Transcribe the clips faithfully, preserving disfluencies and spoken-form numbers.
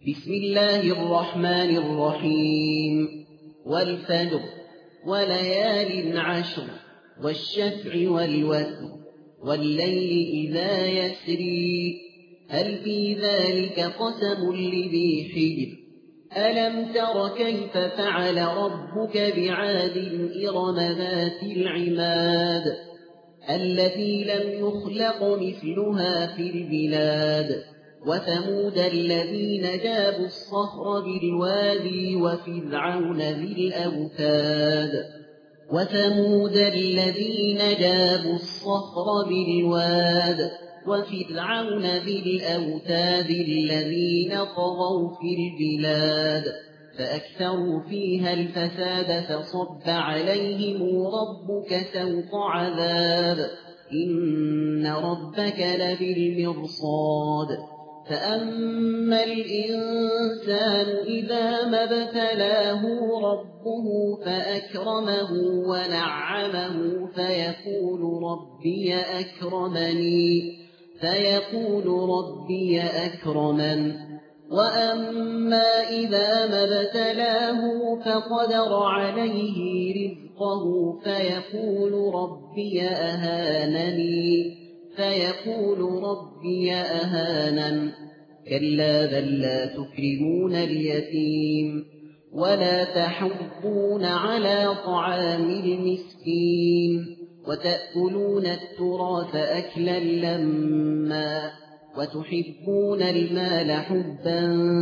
بسم الله الرحمن الرحيم والفجر وليال عشر والشفع والوتر والليل إذا يسري هل في ذلك قسم لذي حجر ألم تر كيف فعل ربك بعاد إرم ذات العماد التي لم يخلق مثلها في البلاد وثمود الذين جابوا الصخر بالوادي وفرعون ذي الأوتاد وثمود الذين جابوا الصخر بالواد وفرعون ذي الأوتاد الذين طغوا في البلاد فأكثروا فيها الفساد فصب عليهم ربك سوط عذاب إن ربك لبالمرصاد فأما الإنسان إذا ما ابتلاه ربه فأكرمه ونعمه فيقول ربي أكرمني فيقول ربي أكرمن وأما إذا ما ابتلاه فقدر عليه رزقه فيقول ربي أهانني فيقول ربي أهانن كلا بل لا تكرمون اليتيم ولا تحضون على طعام المسكين وتأكلون التراث أكلا لما وتحبون المال حبا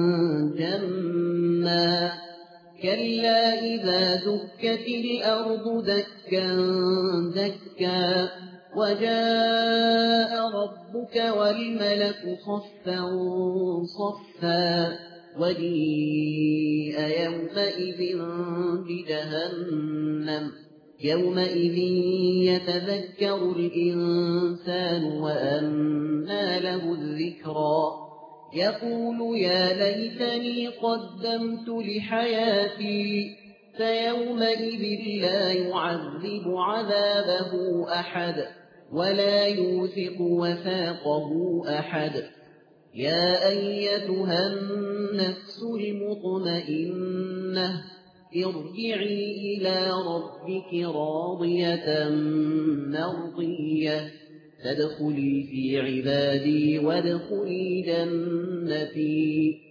جما كلا إذا دكت الأرض دكا دكا وجاء ربك والملك صفا صفا وجيء يومئذ بجهنم يومئذ يتذكر الإنسان وأنى له الذكرى يقول يا ليتني قدمت لحياتي فيومئذ لا يعذب عذابه أحد ولا يوثق وثاقه أحد يا أيتها النفس المطمئنة ارجعي إلى ربك راضية مرضية فادخلي في عبادي وادخلي جنتي